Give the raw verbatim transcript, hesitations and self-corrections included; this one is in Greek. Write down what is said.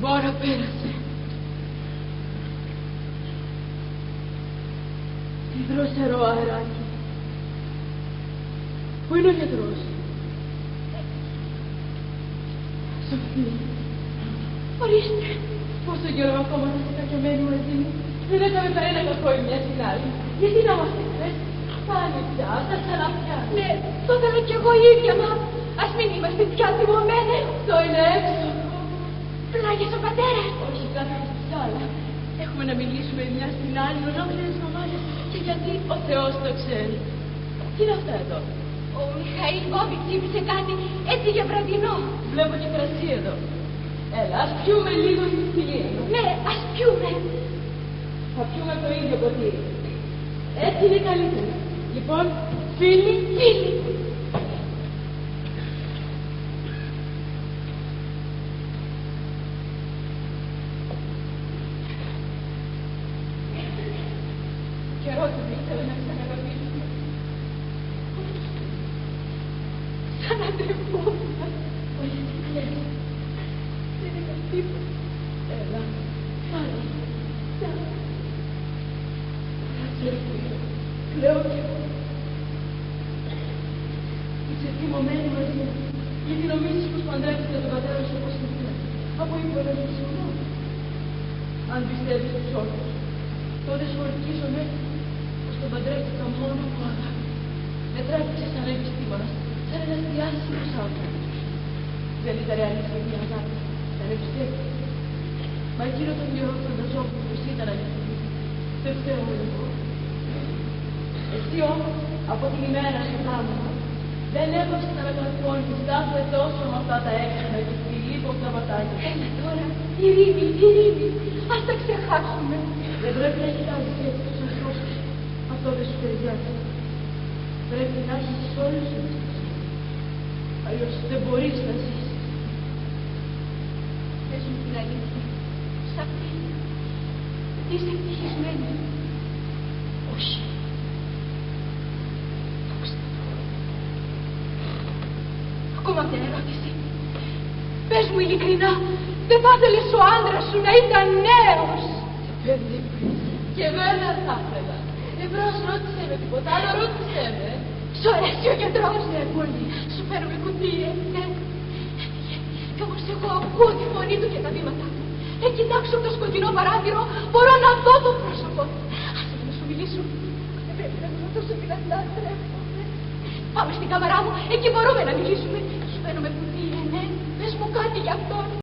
ώρα πέρασε. Τι δροσερό αεράκι. Πού είναι ο γιατρός? Σοφή. Ορίστε. Πόσο καιρό ακόμα θα είστε κακεμένοι μαζί μου. Δεν έκαμε κανένα κακό η μια στην άλλη. Γιατί να μας πείτε? Πάλι πια, θα ξαναπιάσω. Ναι, το θέλω κι εγώ η ίδια, μα ας μην είμαστε πια θυμωμένες. Το είναι έξω. Πλάγιες ο πατέρας. Όχι, κάποια άλλα. Έχουμε να μιλήσουμε μια στην άλλη ολόκληρες εβδομάδες. Και γιατί ο Θεός το ξέρει. Τι είναι αυτά εδώ? Ο Μιχαήλ Κόβι ξύπνησε κάτι έτσι για βραδινό. Βλέπω και κρασί εδώ. Έλα, ας πιούμε λίγο στη φιλία. Ναι, ας πιούμε. Θα πιούμε το ίδιο ποτήρι. Έτσι είναι καλύτερα. Λοιπόν, φίλοι, φίλοι. Καιρό του ήθελα να ξαναγαπήσουμε. Ξαναντρεφόμουν. Όχι, τι κλαις. Δεν έκανα τίποτα. Έλα, πάλι. Κλαίω κι εγώ. Είσαι θυμωμένη μαζί μου, γιατί νομίζεις πως παντρεύτηκα τον πατέρα σου όπως ήθελα, από υπολογισμό. Αν πιστεύεις τους όρους, τότε σου ορκίζομαι πως τον παντρεύτηκα μόνο από αγάπη. Με τράβηξε σαν επιστήμονας, σαν ένας διάσημος άνθρωπος. Δεν ήταν αλήθεια μια αγάπη, ήταν επιστήμη. Μα εκείνο τον καιρό φανταζόμουν πως ήταν αλήθεια. Δεν φταίω εγώ. Εσύ όμως, από την ημέρα σου θάμωνα, δεν έβασες να με παραπώνεις κάθε τόσο με αυτά τα έξανα και φιλίππο γραμματάκια. Έλα τώρα, ειρήνη, ειρήνη, ας τα ξεχάσουμε. Δεν πρέπει να κοιτάζεις έτσι τους ανθρώπους. Αυτό δεν σου ταιριάζει. Πρέπει να έχεις όλους σου εμπιστοσύνη. Αλλιώς δεν μπορείς να ζήσεις. Πες μου την αλήθεια. Σ' αυτή. Είσαι ευτυχισμένη. Όχι. Ακόμα μια ερώτηση. Πες μου ειλικρινά, δεν θα ήθελες ο άντρας σου να ήταν νέος? Παιδί, και βέβαια θα ήθελα. Εμπρός, ρώτησέ με τίποτα άλλο, ρώτησέ με. Σου αρέσει ο γιατρός? Ναι, πολύ. Σου φέρουμε κουτί, ε, ναι. Κι όμως εγώ ακούω τη φωνή του και τα βήματα του. Ε, κοιτάξω από το σκοτεινό παράθυρο, μπορώ να δω το πρόσωπο του. Άσε να σου μιλήσω. Δεν πρέπει να μιλώ τόσο δυνατά, τρέφομαι. Πάμε στην κάμαρά μου, εκεί μπορούμε να μιλήσουμε. Σου φαίνομαι κουτί, ε, ναι. Πες μου κάτι γι' αυτόν.